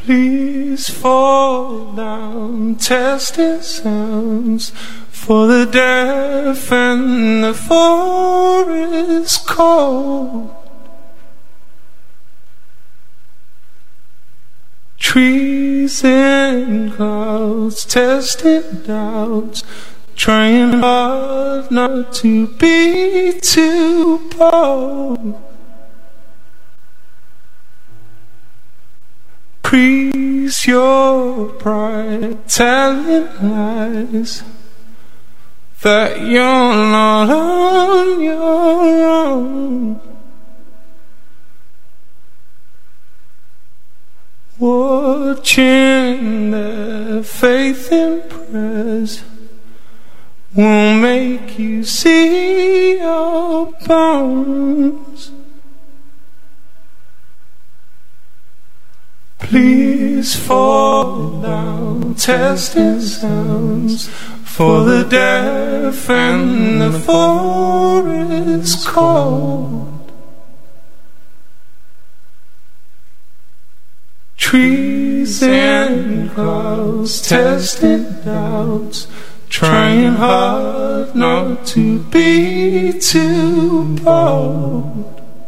Please fall down, testing sounds for the deaf and the forest cold. Trees and clouds, testing doubts, trying hard not to be too bold. Increase your pride, telling lies that you're not on your own. Watching their faith impress will make you see your bones. Please fall down, testing sounds for the deaf and the forest cold. Trees and clouds, testing doubts, trying hard not to be too bold.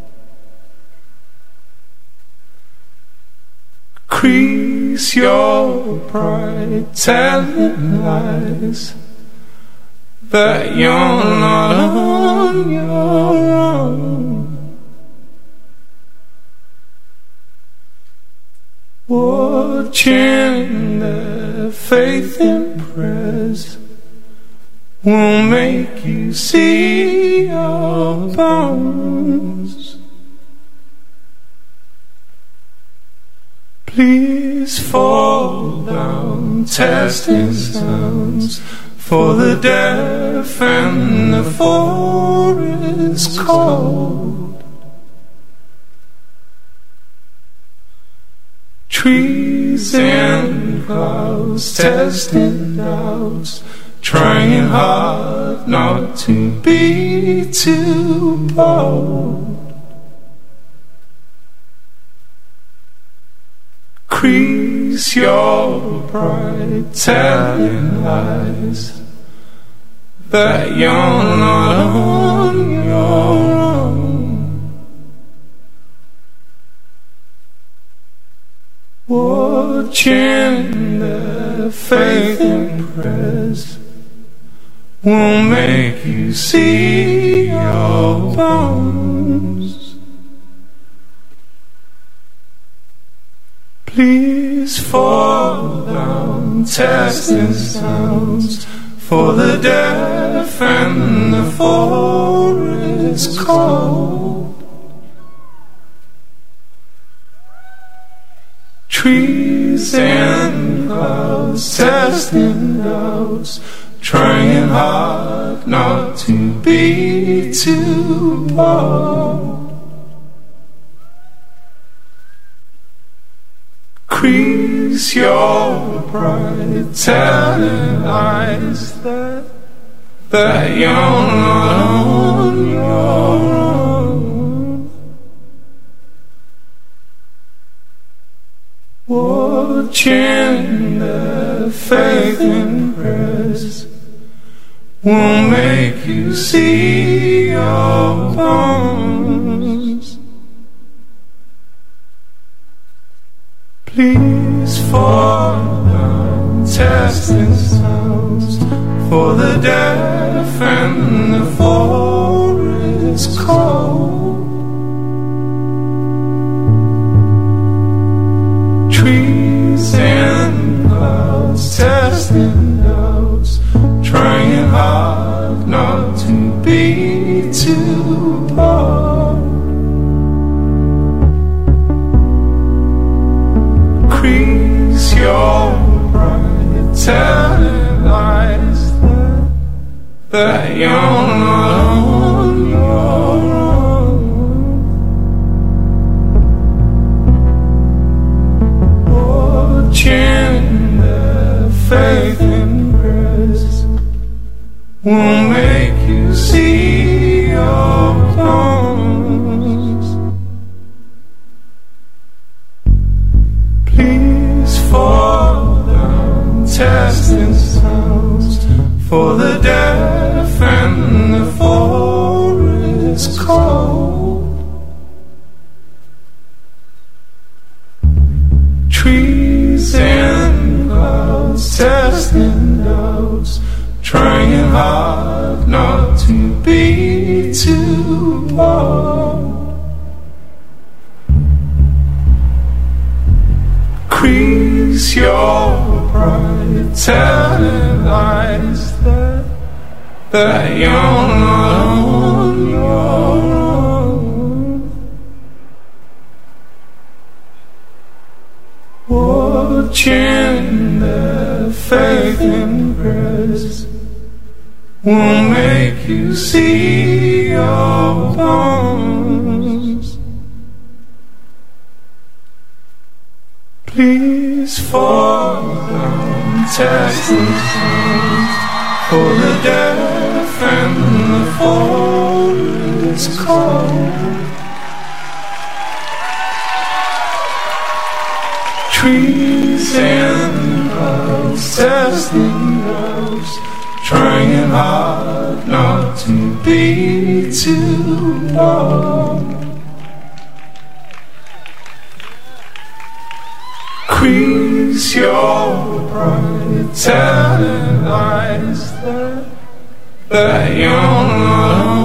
Increase your pride, telling lies that you're not on your own. Watching their faith impress will make you see your bones. Please fall down, testing sounds for the deaf and the forest cold. Trees and clouds, testing doubts, trying hard not to be too bold. Increase your pride, telling lies that you're not on your own. Watching their faith impress will make you see your bones. Please fall down, testing sounds for the deaf and the forest cold. Trees and clouds, testing doubts, trying hard not to be too bold. Increase your pride, telling lies that you're not on your own. Watching their faith impress will make you see your bones. Please fall down, testing sounds for the deaf and the forest cold. Trees and clouds, testing doubts, trying hard not to be too bold. Increase your pride, telling lies that you're not on your own. Watching their faith impress will make you see your bones. Please trees and clouds, testing doubts, trying hard not to be too bold. Increase your pride, telling lies that you're not on your own. Watching their faith in Christ will make you see your bones. Please fall down, testing for the deaf and the forest cold. Trees and clouds, testing doubts, trying hard not to be too bold. Increase your pride, telling lies that you're not